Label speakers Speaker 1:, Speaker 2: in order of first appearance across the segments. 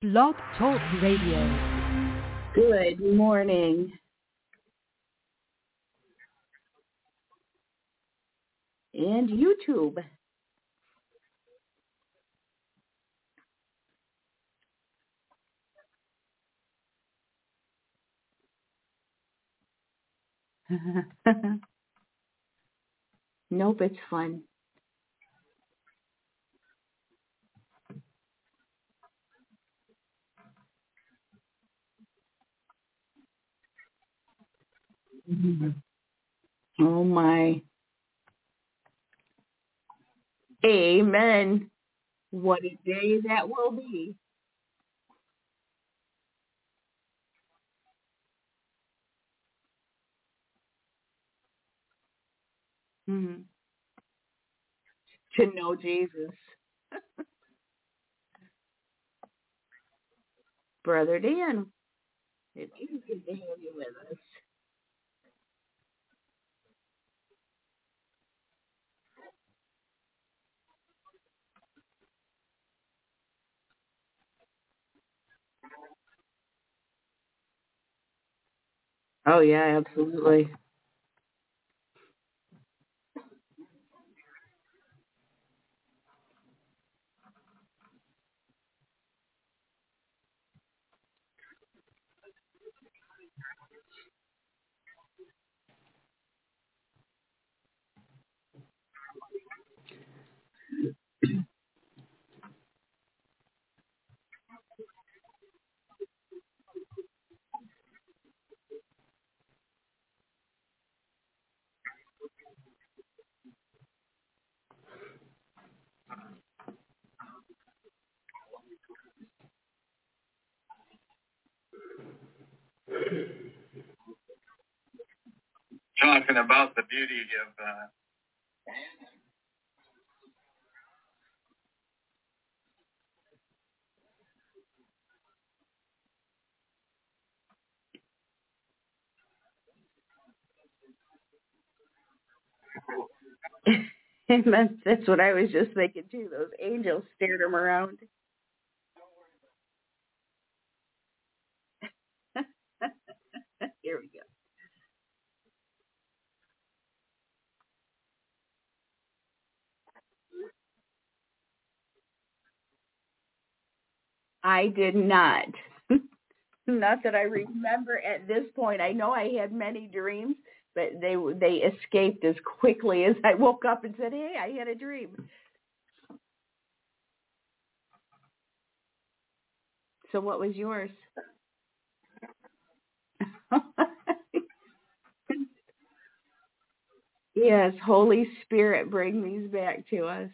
Speaker 1: Blog Talk Radio.
Speaker 2: Good morning. And YouTube. Nope, it's fun. Oh my. Amen. What a day that will be. Mm-hmm. To know Jesus. Brother Dan, it is good to have you with us. Oh yeah, absolutely.
Speaker 3: Talking about the beauty of
Speaker 2: Amen. That's what I was just thinking too. Those angels stared him around. Here we go. I did not. Not that I remember at this point. I know I had many dreams, but they escaped as quickly as I woke up and said, "Hey, I had a dream." So what was yours? Yes, Holy Spirit, bring these back to us.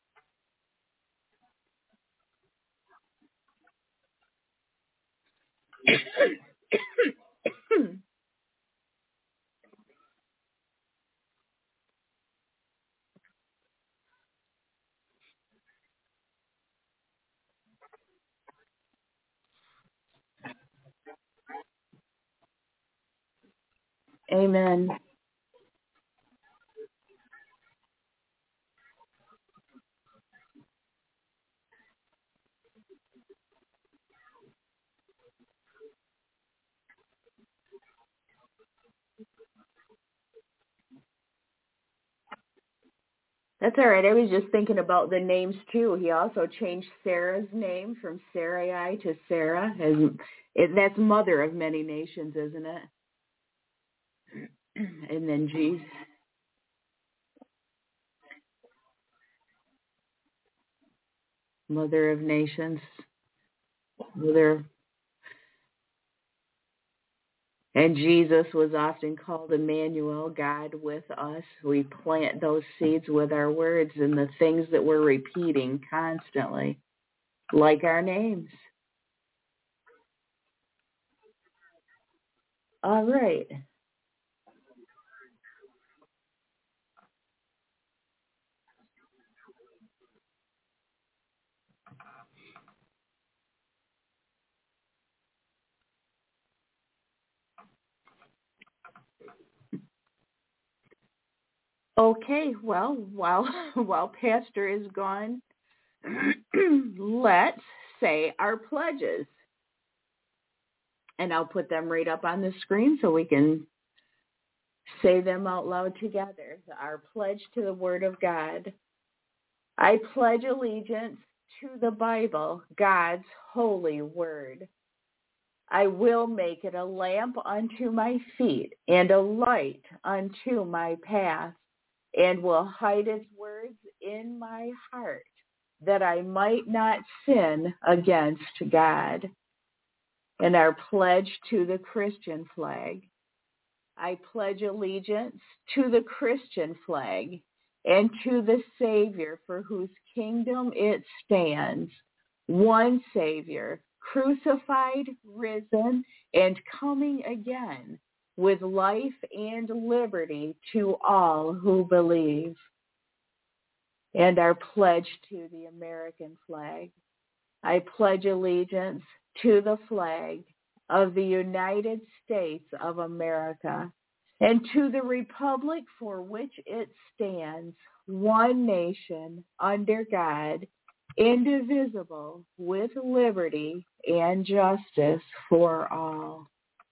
Speaker 2: Amen. That's all right. I was just thinking about the names too. He also changed Sarah's name from Sarai to Sarah. That's mother of many nations, isn't it? And then Jesus, mother of nations, mother. And Jesus was often called Emmanuel, God with us. We plant those seeds with our words and the things that we're repeating constantly, like our names. All right. Okay, well, while Pastor is gone, let's say our pledges. And I'll put them right up on the screen so we can say them out loud together. Our pledge to the Word of God. I pledge allegiance to the Bible, God's holy word. I will make it a lamp unto my feet and a light unto my path, and will hide its words in my heart, that I might not sin against God. And our pledge to the Christian flag. I pledge allegiance to the Christian flag and to the Savior for whose kingdom it stands, one Savior, crucified, risen, and coming again, with life and liberty to all who believe. And our pledge to the American flag. I pledge allegiance to the flag of the United States of America and to the republic for which it stands, one nation, under God, indivisible, with liberty and justice for all.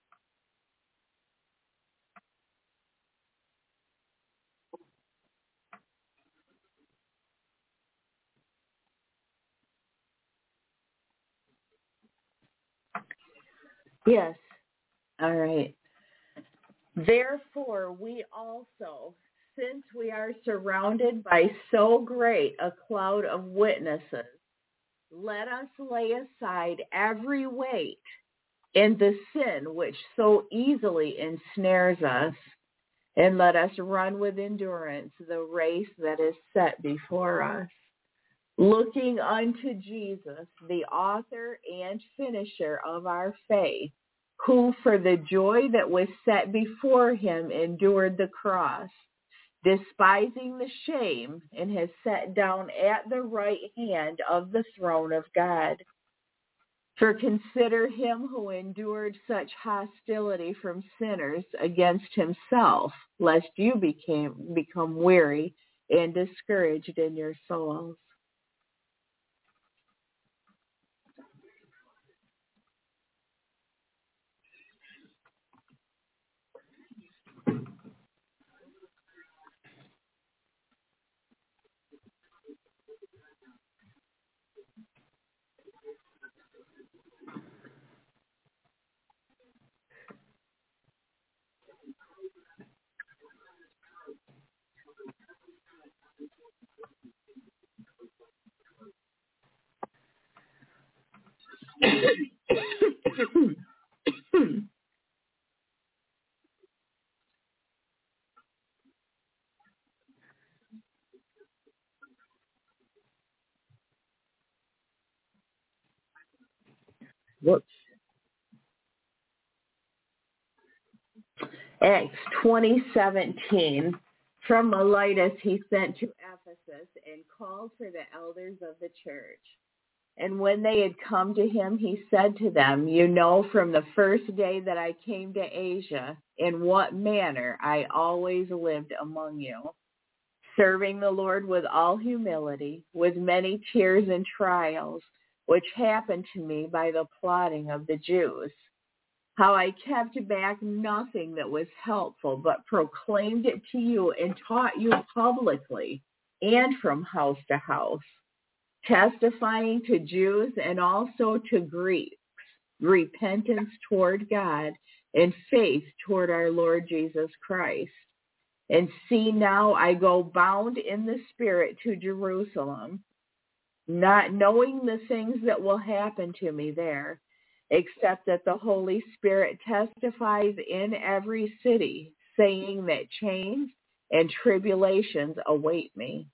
Speaker 2: Yes. All right. Therefore, we also, since we are surrounded by so great a cloud of witnesses, let us lay aside every weight and the sin which so easily ensnares us, and let us run with endurance the race that is set before us, looking unto Jesus, the author and finisher of our faith, who for the joy that was set before him endured the cross, despising the shame, and has sat down at the right hand of the throne of God. For consider him who endured such hostility from sinners against himself, lest you become weary and discouraged in your souls. Whoops. Acts 20:17. From Miletus he sent to Ephesus and called for the elders of the church. And when they had come to him, he said to them, you know from the first day that I came to Asia, in what manner I always lived among you, serving the Lord with all humility, with many tears and trials, which happened to me by the plotting of the Jews. How I kept back nothing that was helpful, but proclaimed it to you and taught you publicly and from house to house, testifying to Jews and also to Greeks, repentance toward God and faith toward our Lord Jesus Christ. And see now I go bound in the Spirit to Jerusalem, not knowing the things that will happen to me there, except that the Holy Spirit testifies in every city, saying that chains and tribulations await me.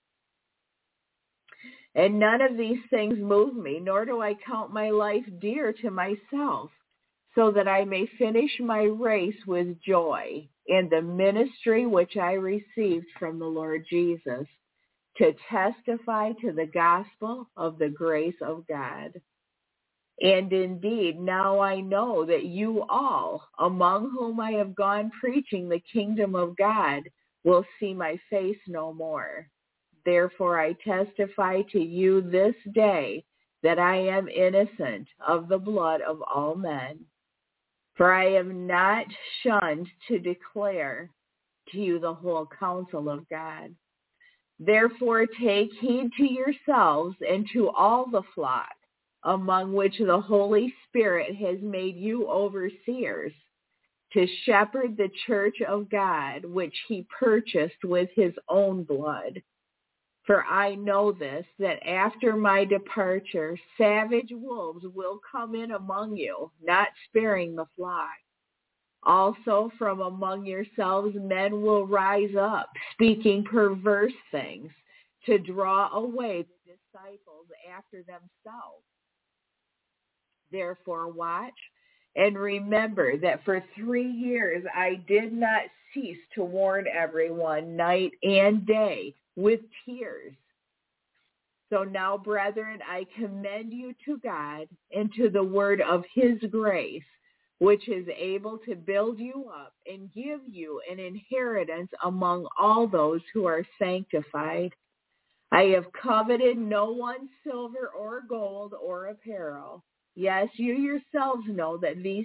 Speaker 2: And none of these things move me, nor do I count my life dear to myself, so that I may finish my race with joy in the ministry which I received from the Lord Jesus, to testify to the gospel of the grace of God. And indeed, now I know that you all, among whom I have gone preaching the kingdom of God, will see my face no more. Therefore I testify to you this day that I am innocent of the blood of all men. For I have not shunned to declare to you the whole counsel of God. Therefore take heed to yourselves and to all the flock, among which the Holy Spirit has made you overseers, to shepherd the church of God, which he purchased with his own blood. For I know this, that after my departure, savage wolves will come in among you, not sparing the flock. Also from among yourselves men will rise up, speaking perverse things, to draw away the disciples after themselves. Therefore watch and remember that for 3 years I did not cease to warn everyone night and day with tears. So now, brethren, I commend you to God and to the word of his grace, which is able to build you up and give you an inheritance among all those who are sanctified. I have coveted no one's silver or gold or apparel. Yes, you yourselves know that these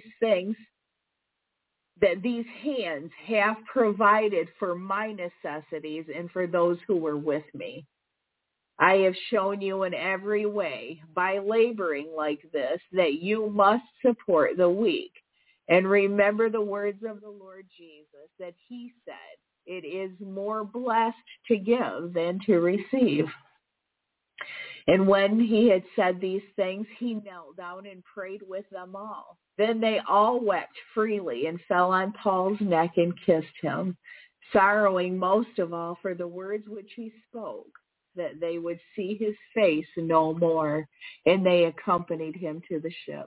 Speaker 2: hands have provided for my necessities and for those who were with me. I have shown you in every way, by laboring like this, that you must support the weak. And remember the words of the Lord Jesus, that he said, it is more blessed to give than to receive. And when he had said these things, he knelt down and prayed with them all. Then they all wept freely and fell on Paul's neck and kissed him, sorrowing most of all for the words which he spoke, that they would see his face no more. And they accompanied him to the ship.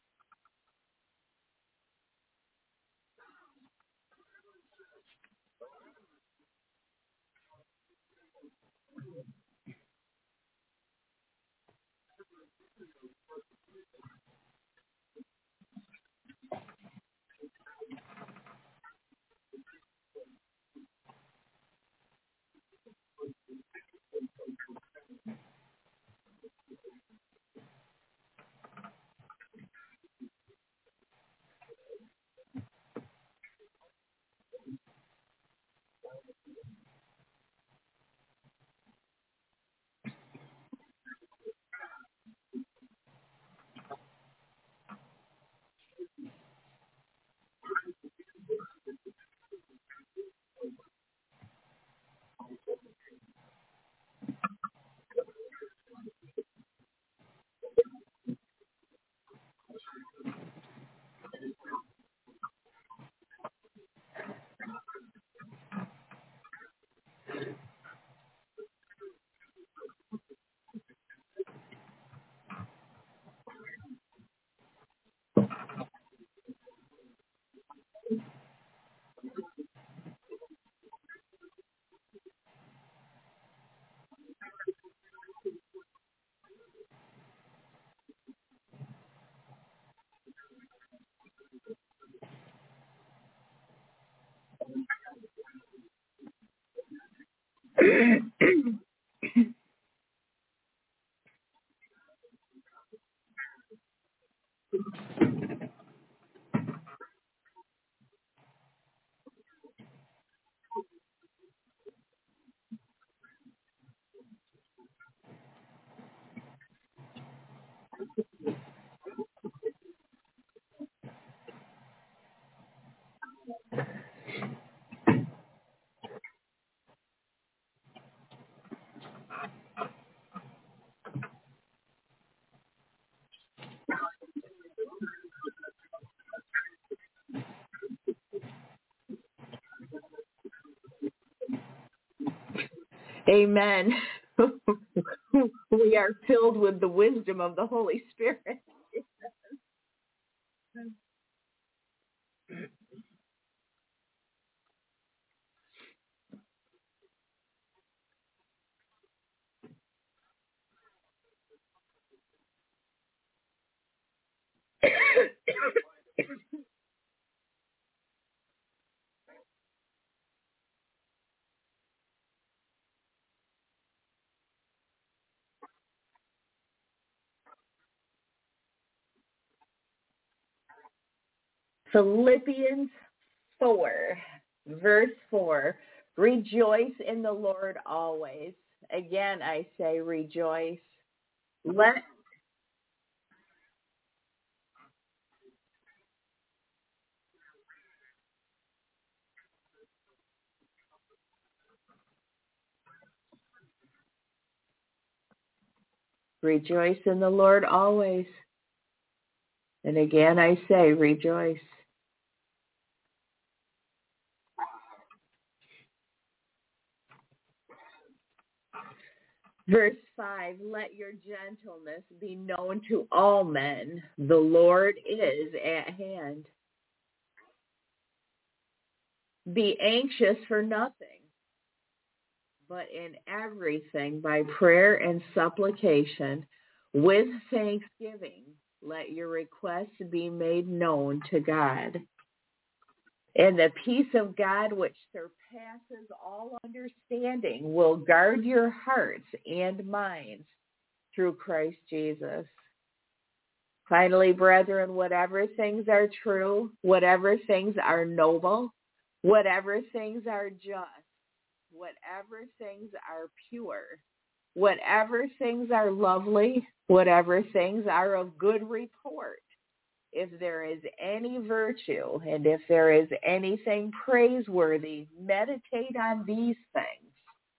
Speaker 2: Amen. We are filled with the wisdom of the Holy Spirit. Philippians 4, verse 4. Rejoice in the Lord always. Again, I say rejoice. Rejoice in the Lord always. And again, I say rejoice. Verse 5, let your gentleness be known to all men. The Lord is at hand. Be anxious for nothing, but in everything by prayer and supplication, with thanksgiving, let your requests be made known to God. And the peace of God, which surpasses all understanding, will guard your hearts and minds through Christ Jesus. Finally, brethren, whatever things are true, whatever things are noble, whatever things are just, whatever things are pure, whatever things are lovely, whatever things are of good report, if there is any virtue and if there is anything praiseworthy, meditate on these things.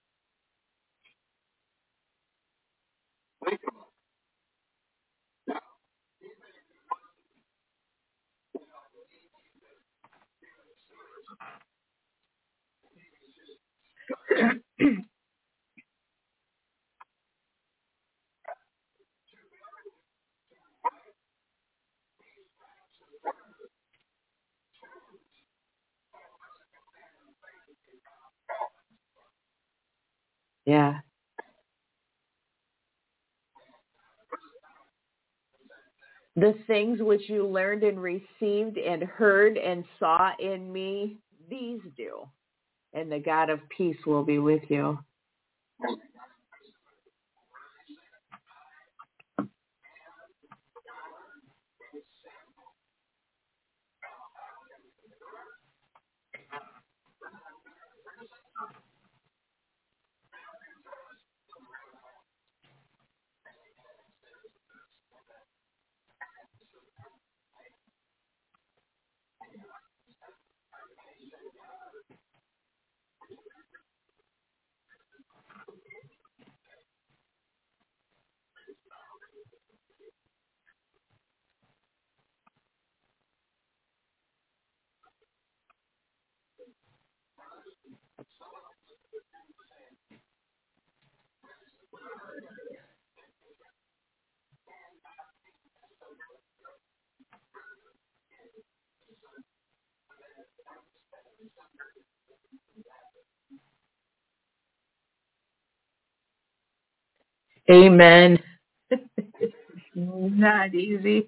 Speaker 2: Yeah. The things which you learned and received and heard and saw in me, these do. And the God of peace will be with you. Amen. Not easy.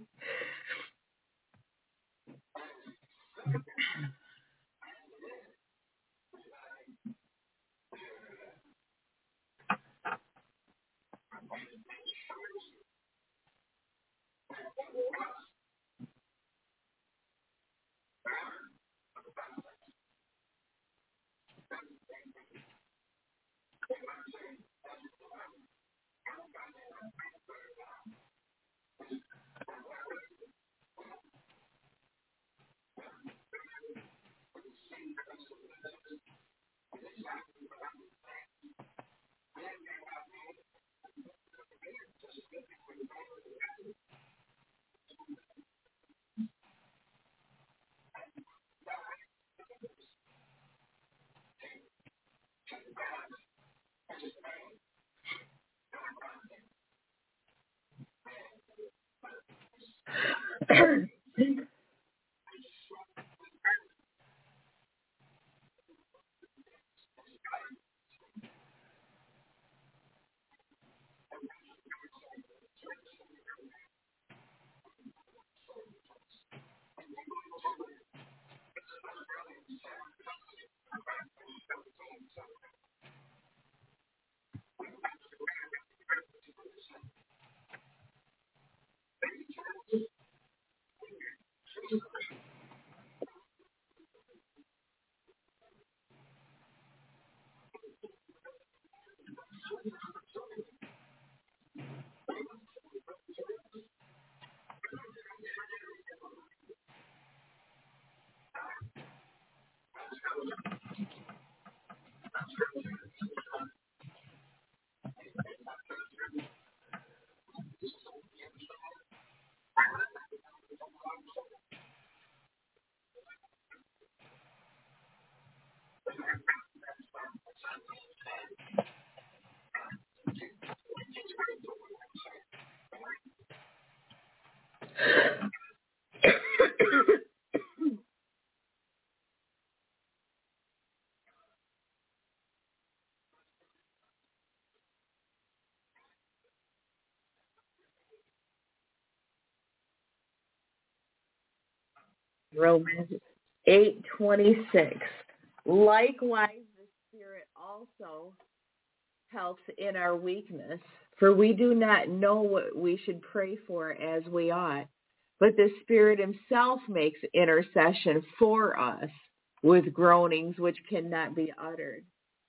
Speaker 2: Romans 8:26. Likewise, the Spirit also helps in our weakness, for we do not know what we should pray for as we ought, but the Spirit himself makes intercession for us with groanings which cannot be uttered.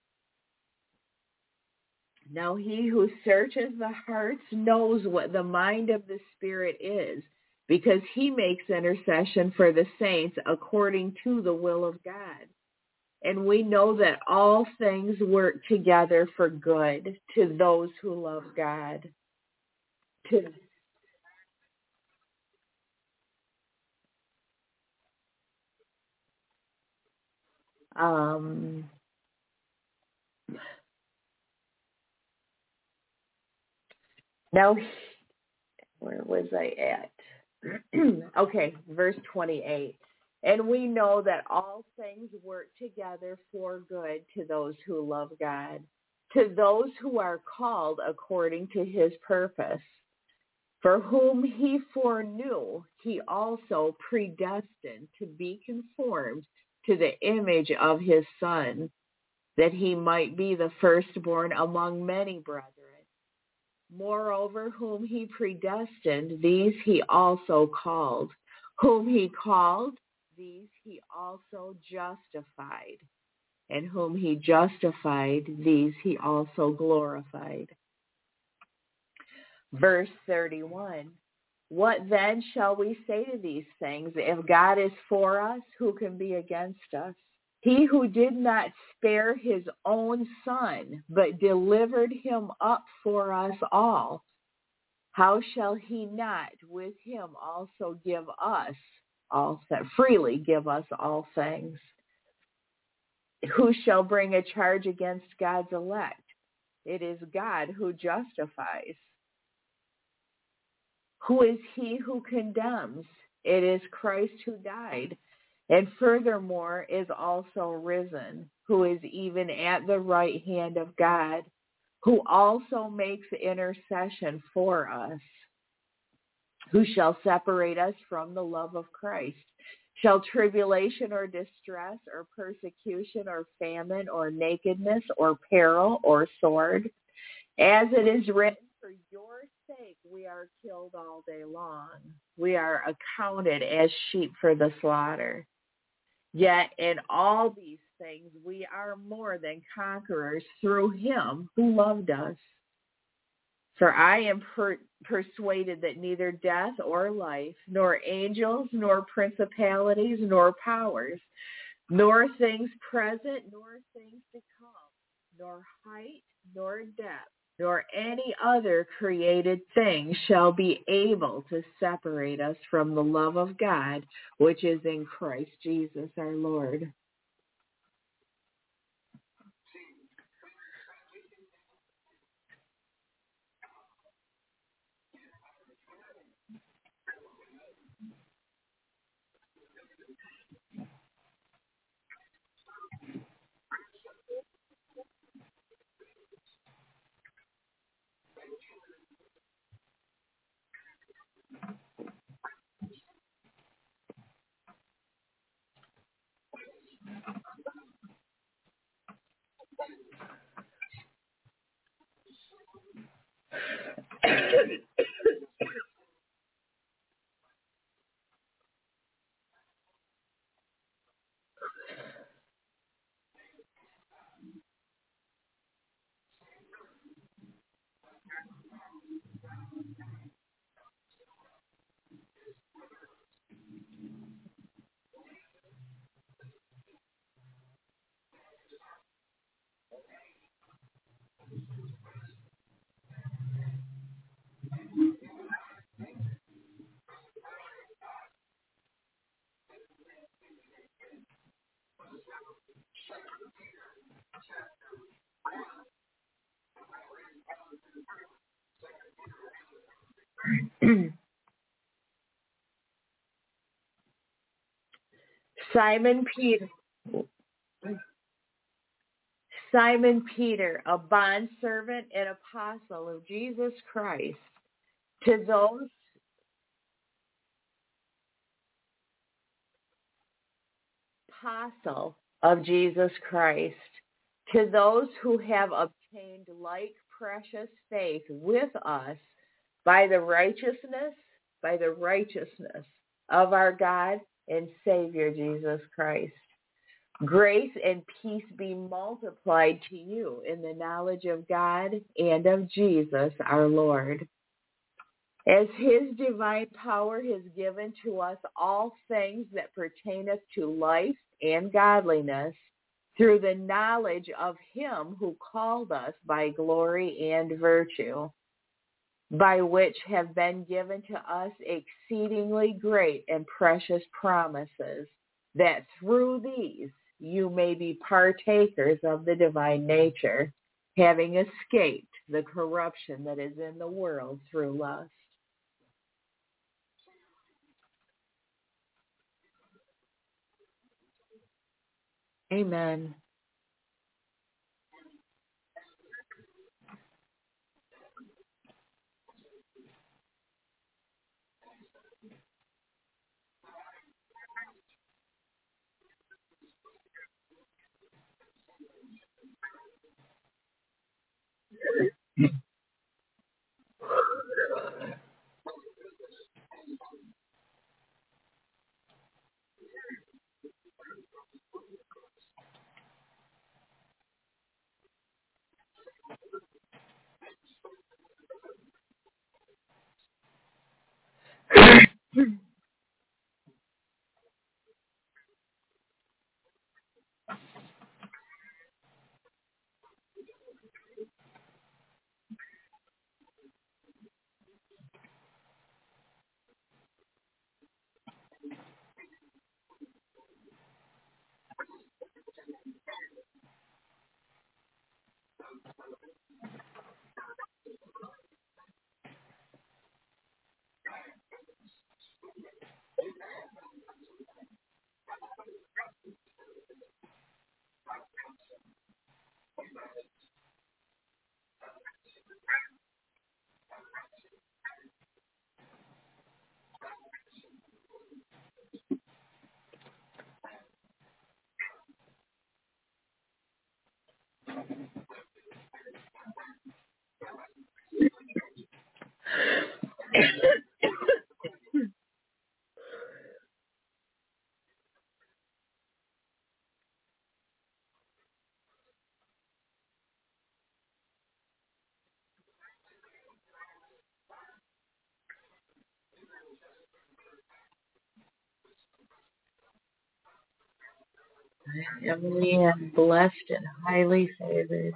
Speaker 2: Now he who searches the hearts knows what the mind of the Spirit is, because he makes intercession for the saints according to the will of God. And we know that all things work together for good to those who love God. Now, where was I at? Okay, verse 28. And we know that all things work together for good to those who love God, to those who are called according to his purpose. For whom he foreknew, he also predestined to be conformed to the image of his Son, that he might be the firstborn among many brethren. Moreover, whom he predestined, these he also called. Whom he called, these he also justified. And whom he justified, these he also glorified. Verse 31. What then shall we say to these things? If God is for us, who can be against us? He who did not spare his own Son, but delivered him up for us all, how shall he not with him also give us freely give us all things? Who shall bring a charge against God's elect? It is God who justifies. Who is he who condemns? It is Christ who died, and furthermore is also risen, who is even at the right hand of God, who also makes intercession for us. Who shall separate us from the love of Christ? Shall tribulation or distress or persecution or famine or nakedness or peril or sword? As it is written, for your sake we are killed all day long. We are accounted as sheep for the slaughter. Yet in all these things we are more than conquerors through him who loved us. For I am persuaded that neither death or life, nor angels, nor principalities, nor powers, nor things present, nor things to come, nor height, nor depth, nor any other created thing shall be able to separate us from the love of God, which is in Christ Jesus our Lord. Simon Peter, a bondservant and apostle of Jesus Christ, to those apostle of Jesus Christ, to those who have obtained like precious faith with us by the righteousness of our God and Savior Jesus Christ. Grace and peace be multiplied to you in the knowledge of God and of Jesus our Lord. As his divine power has given to us all things that pertaineth to life and godliness, through the knowledge of him who called us by glory and virtue, by which have been given to us exceedingly great and precious promises, that through these you may be partakers of the divine nature, having escaped the corruption that is in the world through lust. Amen. Heavenly and blessed and highly favored.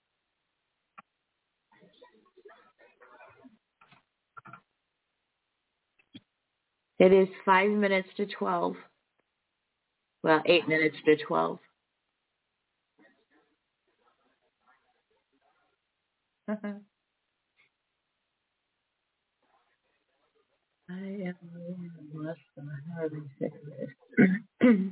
Speaker 2: It is 5 minutes to 12. Well, 8 minutes to 12. I am blessed and highly favored.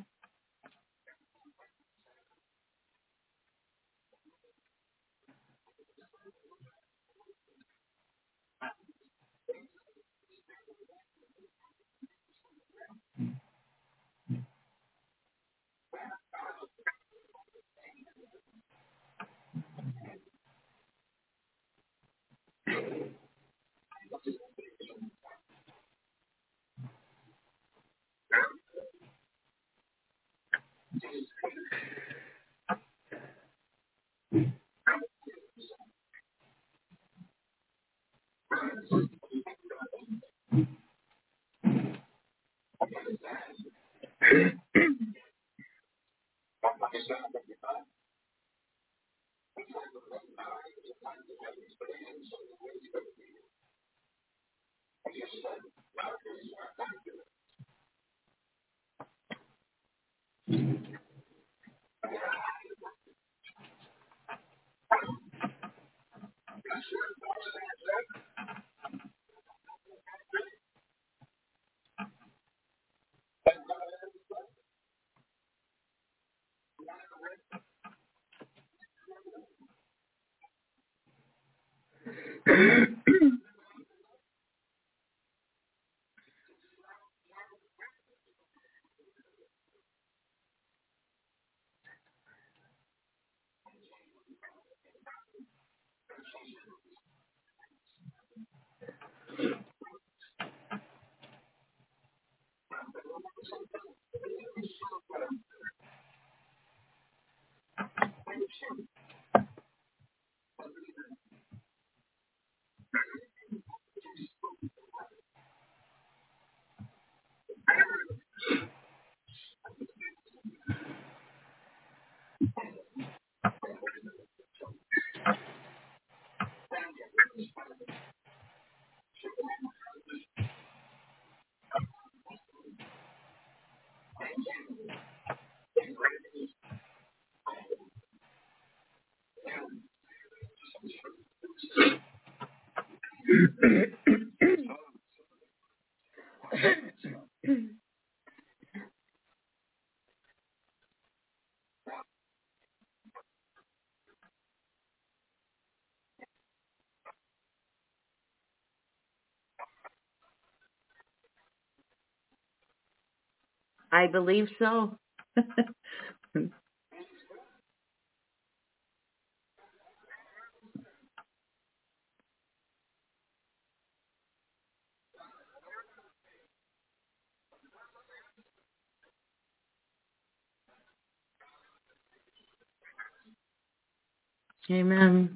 Speaker 2: I believe so. Amen.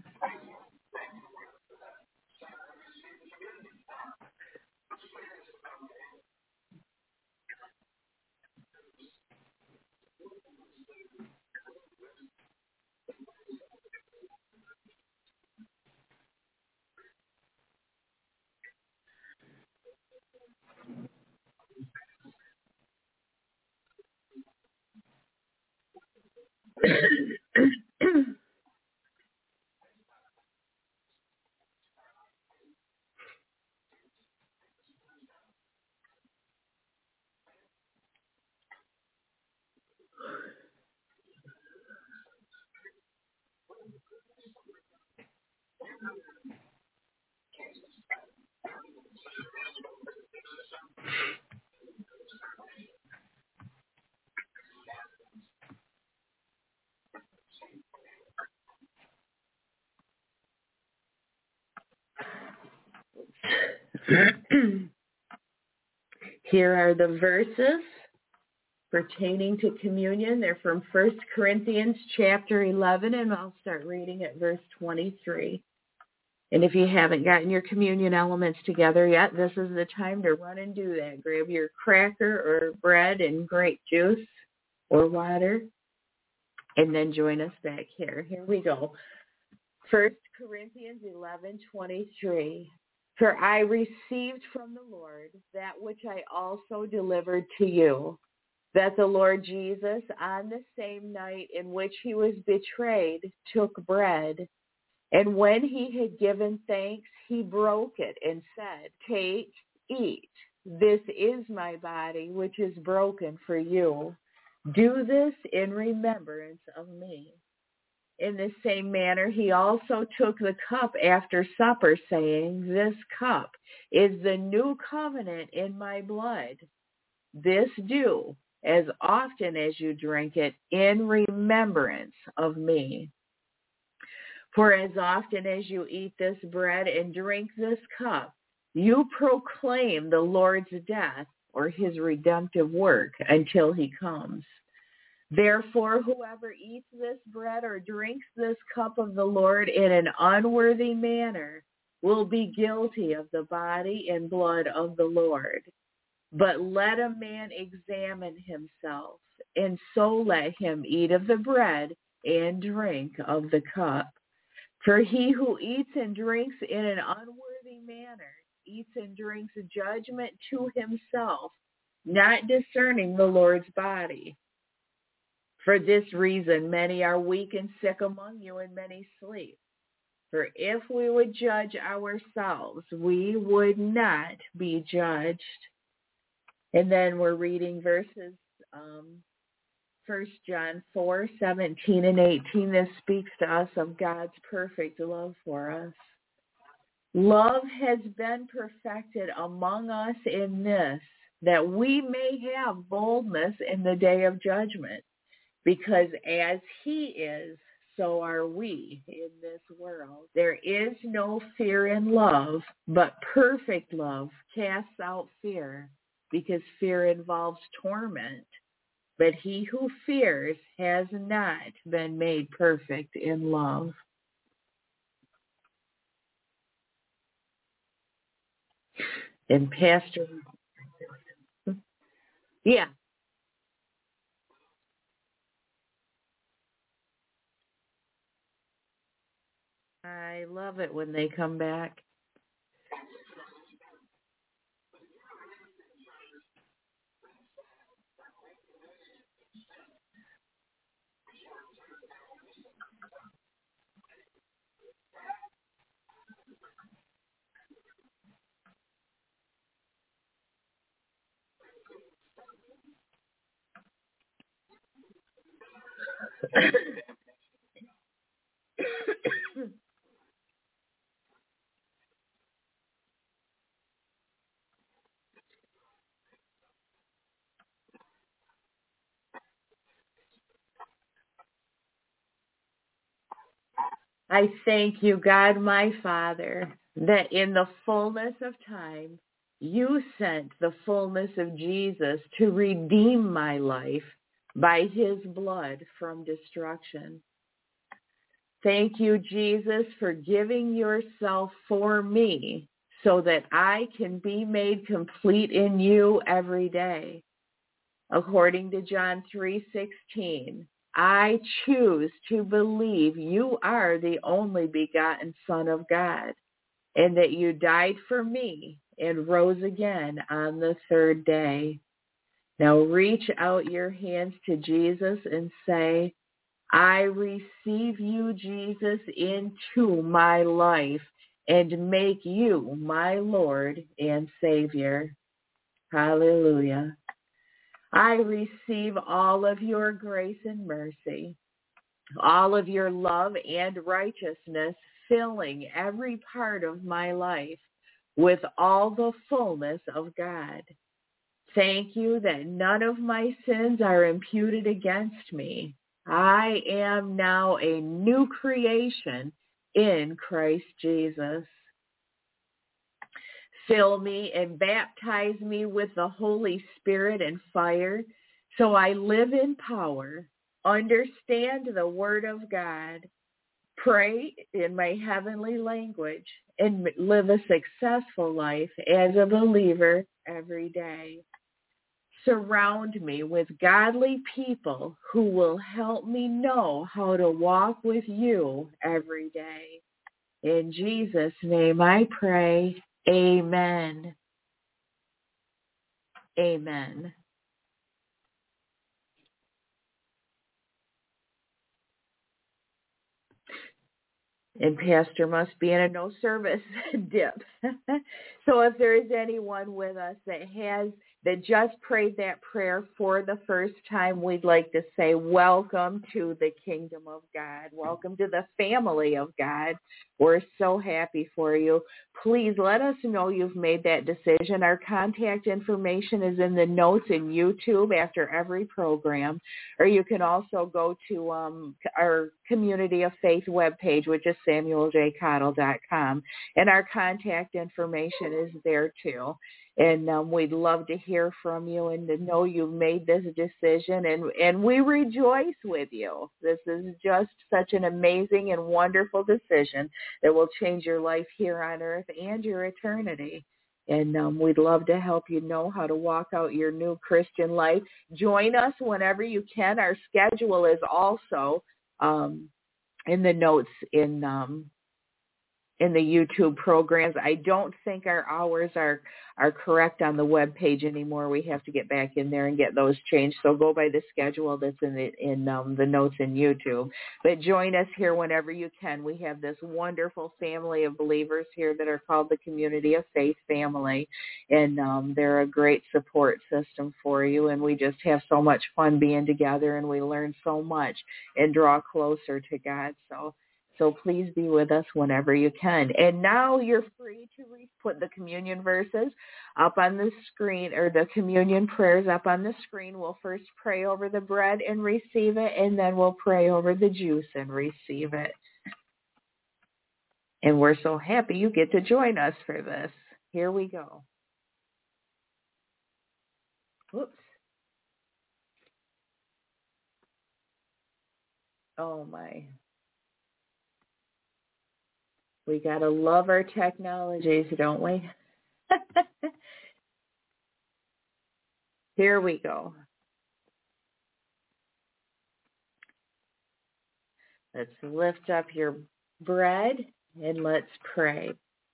Speaker 2: Here are the verses pertaining to communion. They're from 1 Corinthians chapter 11, and I'll start reading at verse 23. And if you haven't gotten your communion elements together yet, this is the time to run and do that. Grab your cracker or bread and grape juice or water, and then join us back here. Here we go. 1 Corinthians 11:23. For I received from the Lord that which I also delivered to you, that the Lord Jesus, on the same night in which he was betrayed, took bread. And when he had given thanks, he broke it and said, Take, eat. This is my body, which is broken for you. Do this in remembrance of me. In the same manner, he also took the cup after supper, saying, This cup is the new covenant in my blood. This do as often as you drink it in remembrance of me. For as often as you eat this bread and drink this cup, you proclaim the Lord's death or his redemptive work until he comes. Therefore, whoever eats this bread or drinks this cup of the Lord in an unworthy manner will be guilty of the body and blood of the Lord. But let a man examine himself, and so let him eat of the bread and drink of the cup. For he who eats and drinks in an unworthy manner eats and drinks judgment to himself, not discerning the Lord's body. For this reason, many are weak and sick among you, and many sleep. For if we would judge ourselves, we would not be judged. And then we're reading verses 1 John 4:17 and 18. This speaks to us of God's perfect love for us. Love has been perfected among us in this, that we may have boldness in the day of judgment. Because as he is, so are we in this world. There is no fear in love, but perfect love casts out fear, because fear involves torment. But he who fears has not been made perfect in love. And Pastor, yeah. I love it when they come back. I thank you, God, my Father, that in the fullness of time, you sent the fullness of Jesus to redeem my life by his blood from destruction. Thank you, Jesus, for giving yourself for me so that I can be made complete in you every day. According to John 3:16, I choose to believe you are the only begotten Son of God, and that you died for me and rose again on the third day. Now reach out your hands to Jesus and say, I receive you, Jesus, into my life and make you my Lord and Savior. Hallelujah. I receive all of your grace and mercy, all of your love and righteousness, filling every part of my life with all the fullness of God. Thank you that none of my sins are imputed against me. I am now a new creation in Christ Jesus. Fill me and baptize me with the Holy Spirit and fire, so I live in power, understand the Word of God, pray in my heavenly language, and live a successful life as a believer every day. Surround me with godly people who will help me know how to walk with you every day. In Jesus' name I pray. Amen. Amen. And Pastor must be in a no service dip. So if there is anyone with us that just prayed that prayer for the first time, we'd like to say welcome to the kingdom of God. Welcome to the family of God. We're so happy for you. Please let us know you've made that decision. Our contact information is in the notes in YouTube after every program, or you can also go to our Community of Faith webpage, which is samueljcottle.com, and our contact information is there too. And we'd love to hear from you and to know you've made this decision, and we rejoice with you. This is just such an amazing and wonderful decision that will change your life here on earth and your eternity. And we'd love to help you know how to walk out your new Christian life. Join us whenever you can. Our schedule is also in the notes in the YouTube programs. I don't think our hours are correct on the web page anymore. We have to get back in there and get those changed. So go by the schedule that's in the notes in YouTube. But join us here whenever you can. We have this wonderful family of believers here that are called the Community of Faith family, and they're a great support system for you. And we just have so much fun being together, and we learn so much and draw closer to God. So So please be with us whenever you can. And now you're free to put the communion verses up on the screen, or the communion prayers up on the screen. We'll first pray over the bread and receive it, and then we'll pray over the juice and receive it. And we're so happy you get to join us for this. Here we go. Whoops. Oh, my. We got to love our technologies, don't we? Here we go. Let's lift up your bread and let's pray.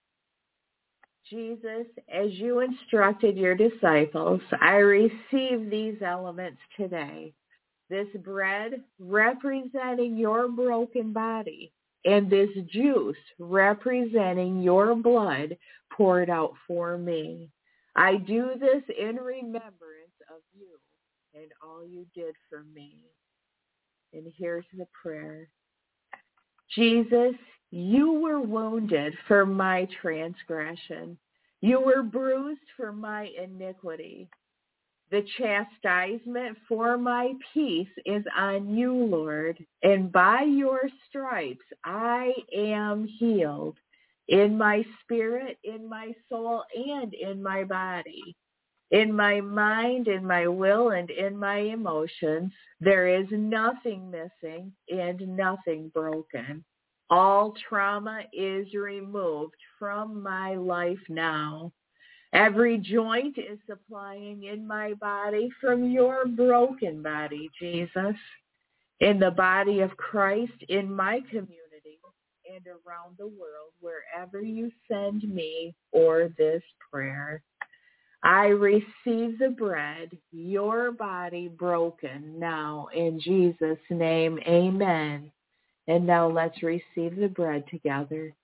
Speaker 2: Jesus, as you instructed your disciples, I receive these elements today. This bread representing your broken body, and this juice representing your blood poured out for me. I do this in remembrance of you and all you did for me. And here's the prayer. Jesus, you were wounded for my transgression. You were bruised for my iniquity. The chastisement for my peace is on you, Lord, and by your stripes I am healed in my spirit, in my soul, and in my body. In my mind, in my will, and in my emotions, there is nothing missing and nothing broken. All trauma is removed from my life now. Every joint is supplying in my body from your broken body, Jesus, in the body of Christ, in my community, and around the world, wherever you send me or this prayer. I receive the bread, your body broken now, in Jesus' name, amen. And now let's receive the bread together.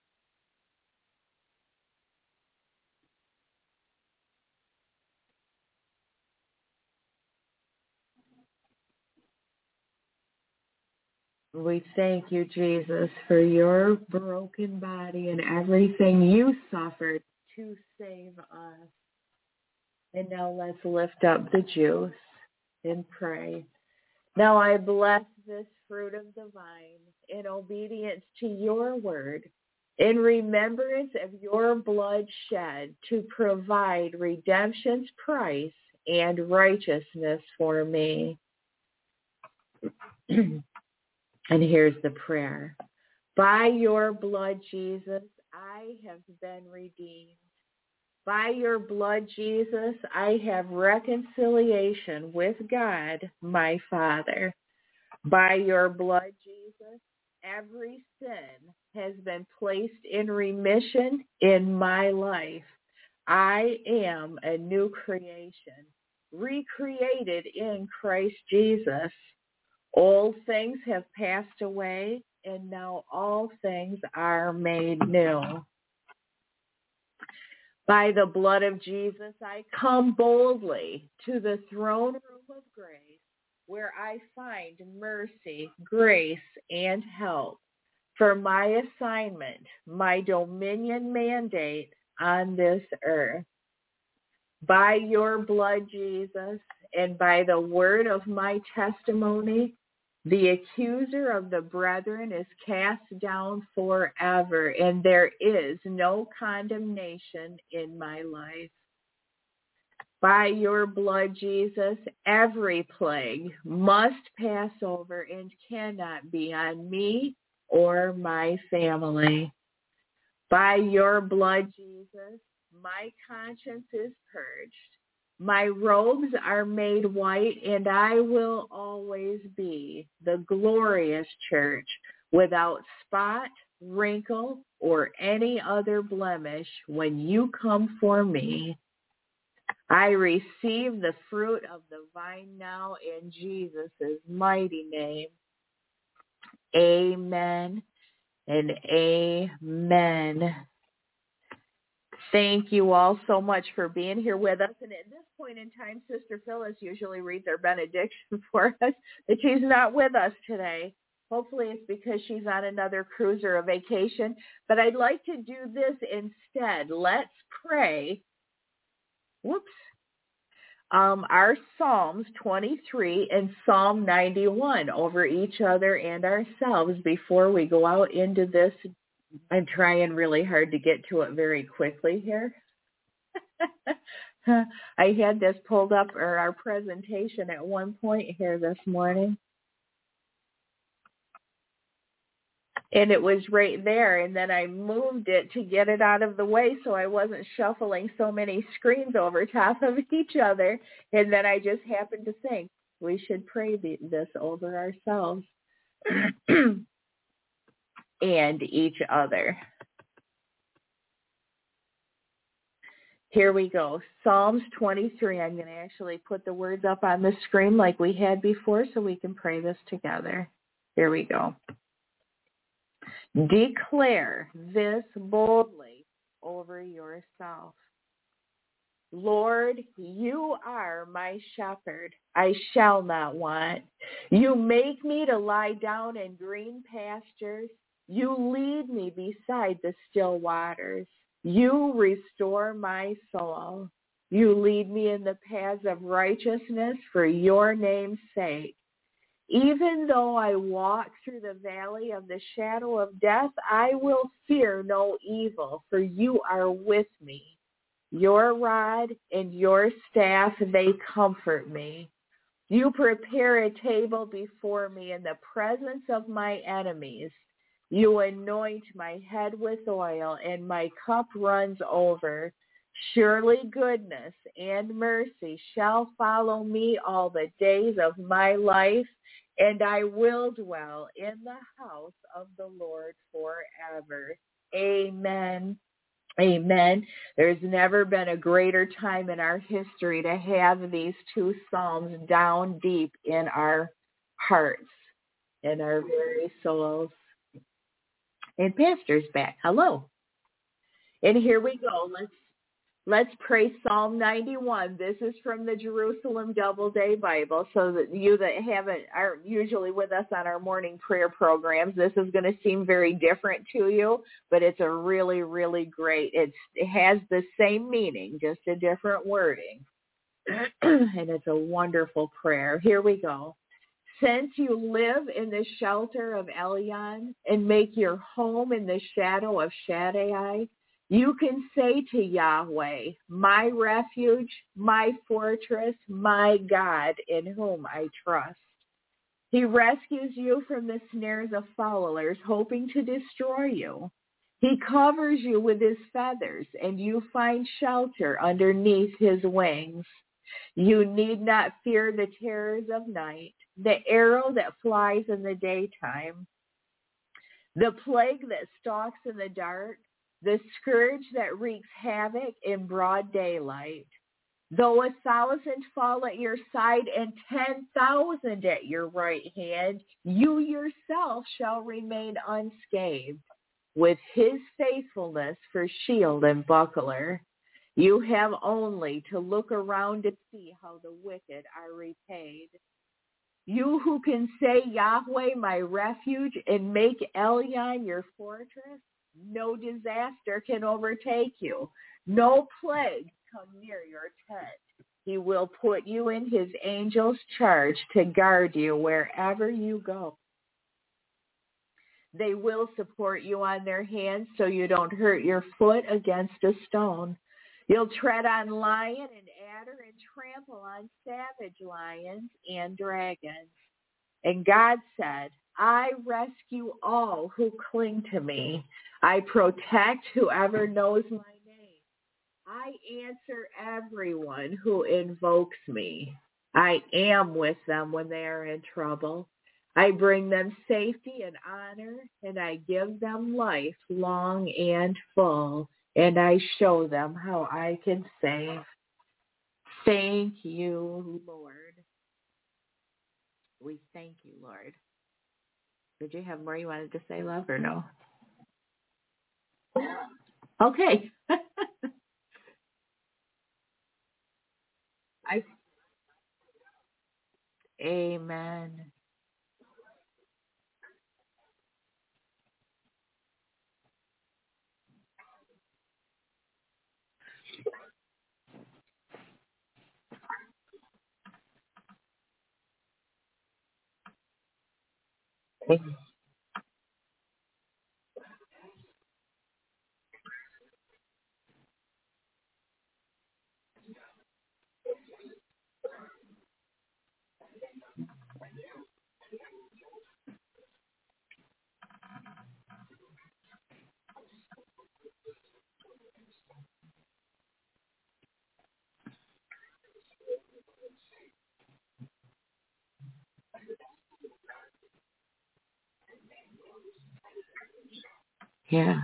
Speaker 2: We thank you, Jesus, for your broken body and everything you suffered to save us. And now let's lift up the juice and pray. Now I bless this fruit of the vine in obedience to your word, in remembrance of your blood shed to provide redemption's price and righteousness for me. And here's the prayer. By your blood, Jesus, I have been redeemed. By your blood, Jesus, I have reconciliation with God, my Father. By your blood, Jesus, every sin has been placed in remission in my life. I am a new creation, recreated in Christ Jesus. Old things have passed away, and now all things are made new. By the blood of Jesus, I come boldly to the throne room of grace, where I find mercy, grace, and help for my assignment, my dominion mandate on this earth. By your blood, Jesus, and by the word of my testimony, the accuser of the brethren is cast down forever, and there is no condemnation in my life. By your blood, Jesus, every plague must pass over and cannot be on me or my family. By your blood, Jesus, my conscience is purged. My robes are made white, and I will always be the glorious church without spot, wrinkle, or any other blemish when you come for me. I receive the fruit of the vine now in Jesus' mighty name. Amen and amen. Thank you all so much for being here with us. And at this point in time, Sister Phyllis usually reads our benediction for us, but she's not with us today. Hopefully it's because she's on another cruise or a vacation. But I'd like to do this instead. Let's pray. Whoops. Our Psalms 23 and Psalm 91 over each other and ourselves before we go out into this. I'm trying really hard to get to it very quickly here. I had this pulled up, or our presentation at one point here this morning. And it was right there, and then I moved it to get it out of the way so I wasn't shuffling so many screens over top of each other. And then I just happened to think we should pray this over ourselves and each other. Here we go. Psalms 23. I'm going to actually put the words up on the screen like we had before so we can pray this together. Here we go. Declare this boldly over yourself. Lord, you are my shepherd. I shall not want. You make me to lie down in green pastures. You lead me beside the still waters. You restore my soul. You lead me in the paths of righteousness for your name's sake. Even though I walk through the valley of the shadow of death, I will fear no evil, for you are with me. Your rod and your staff, they comfort me. You prepare a table before me in the presence of my enemies. You anoint my head with oil, and my cup runs over. Surely goodness and mercy shall follow me all the days of my life, and I will dwell in the house of the Lord forever. Amen. Amen. There's never been a greater time in our history to have these two Psalms down deep in our hearts, in our very souls. And Pastor's back. Hello. And here we go. Let's pray Psalm 91. This is from the Jerusalem Doubleday Bible. So that you that aren't usually with us on our morning prayer programs, this is going to seem very different to you, but it's a really, really great. It has the same meaning, just a different wording. And it's a wonderful prayer. Here we go. Since you live in the shelter of Elyon and make your home in the shadow of Shaddai, you can say to Yahweh, my refuge, my fortress, my God in whom I trust. He rescues you from the snares of fowlers, hoping to destroy you. He covers you with his feathers, and you find shelter underneath his wings. You need not fear the terrors of night, the arrow that flies in the daytime, the plague that stalks in the dark, the scourge that wreaks havoc in broad daylight. Though 1,000 fall at your side and 10,000 at your right hand, you yourself shall remain unscathed, with his faithfulness for shield and buckler. You have only to look around to see how the wicked are repaid. You who can say, Yahweh, my refuge, and make Elyon your fortress, no disaster can overtake you. No plague come near your tent. He will put you in his angels' charge to guard you wherever you go. They will support you on their hands so you don't hurt your foot against a stone. You'll tread on lion and adder and trample on savage lions and dragons. And God said, I rescue all who cling to me. I protect whoever knows my name. I answer everyone who invokes me. I am with them when they are in trouble. I bring them safety and honor, and I give them life long and full, and I show them how I can save. Thank you, Lord. We thank you, Lord. Did you have more you wanted to say, love, or no? Okay. Amen. Yeah.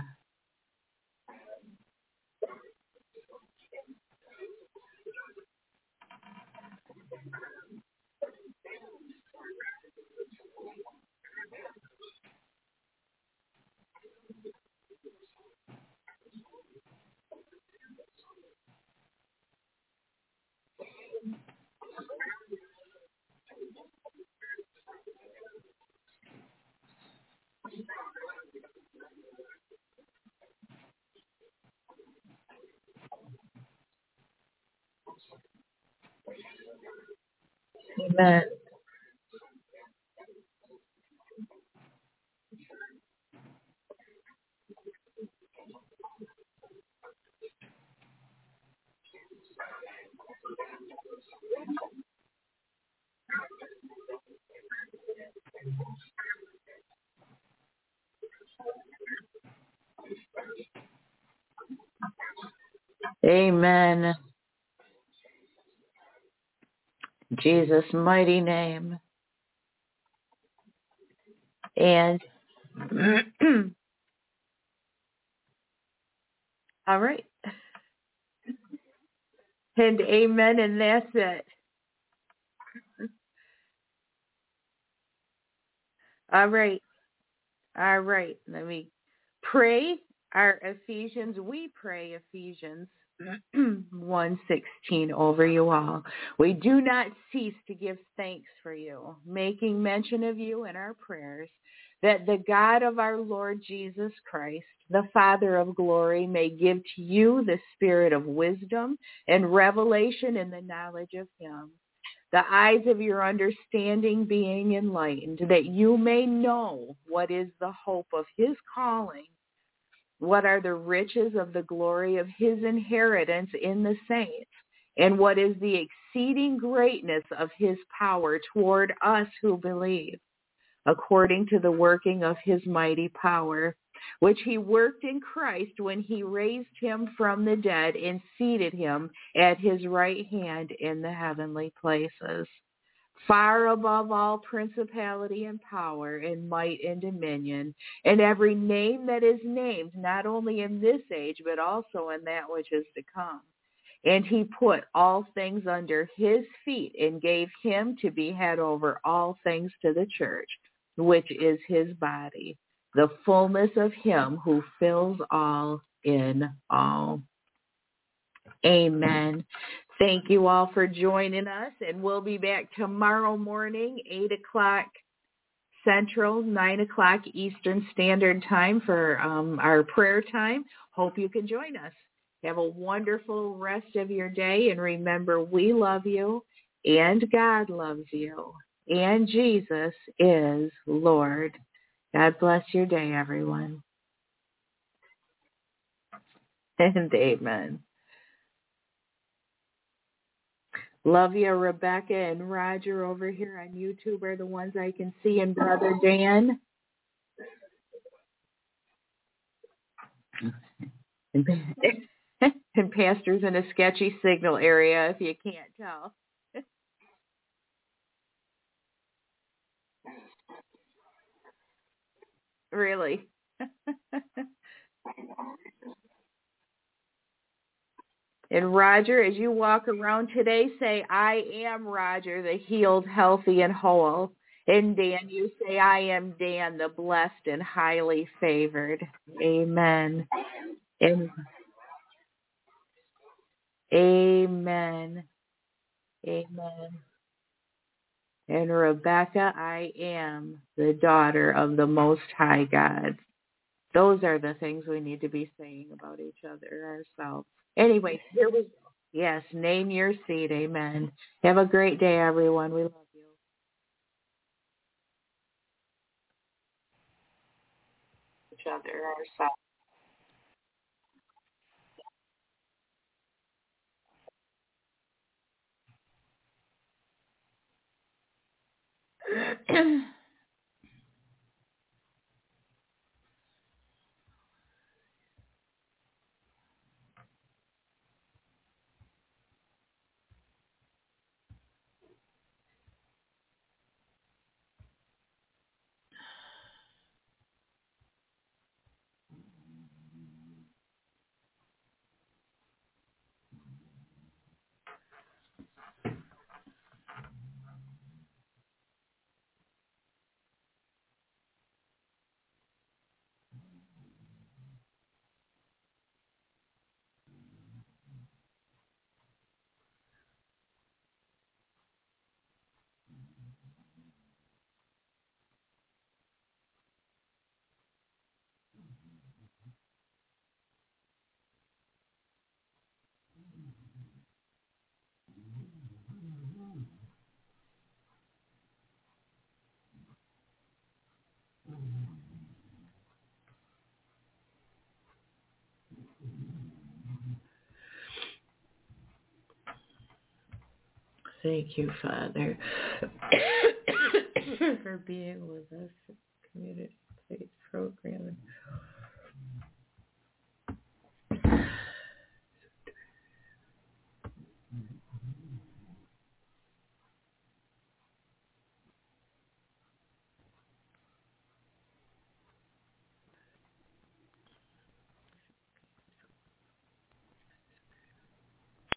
Speaker 2: Amen. Amen. Jesus' mighty name. And all right. And amen, and that's it. All right. All right. Let me pray our Ephesians. We pray Ephesians 1:16 over you all. We do not cease to give thanks for you, making mention of you in our prayers, that the God of our Lord Jesus Christ, the Father of glory, may give to you the spirit of wisdom and revelation in the knowledge of him, the eyes of your understanding being enlightened, that you may know what is the hope of his calling, what are the riches of the glory of his inheritance in the saints, and what is the exceeding greatness of his power toward us who believe, according to the working of his mighty power, which he worked in Christ when he raised him from the dead and seated him at his right hand in the heavenly places, far above all principality and power and might and dominion, and every name that is named, not only in this age, but also in that which is to come. And he put all things under his feet and gave him to be head over all things to the church, which is his body, the fullness of him who fills all in all. Amen. Thank you all for joining us, and we'll be back tomorrow morning, 8 o'clock Central, 9 o'clock Eastern Standard Time for our prayer time. Hope you can join us. Have a wonderful rest of your day, and remember, we love you, and God loves you, and Jesus is Lord. God bless your day, everyone. And amen. Love you, Rebecca and Roger over here on YouTube are the ones I can see, and Brother Dan. And Pastor's in a sketchy signal area, if you can't tell. Really. And Roger, as you walk around today, say, I am Roger, the healed, healthy, and whole. And Dan, you say, I am Dan, the blessed and highly favored. Amen. And amen. Amen. And Rebecca, I am the daughter of the Most High God. Those are the things we need to be saying about each other, ourselves. Anyway, here we go. Yes, name your seed. Amen. Have a great day, everyone. We love you. each other, ourselves. Thank you, Father, for being with us. Community Faith Program.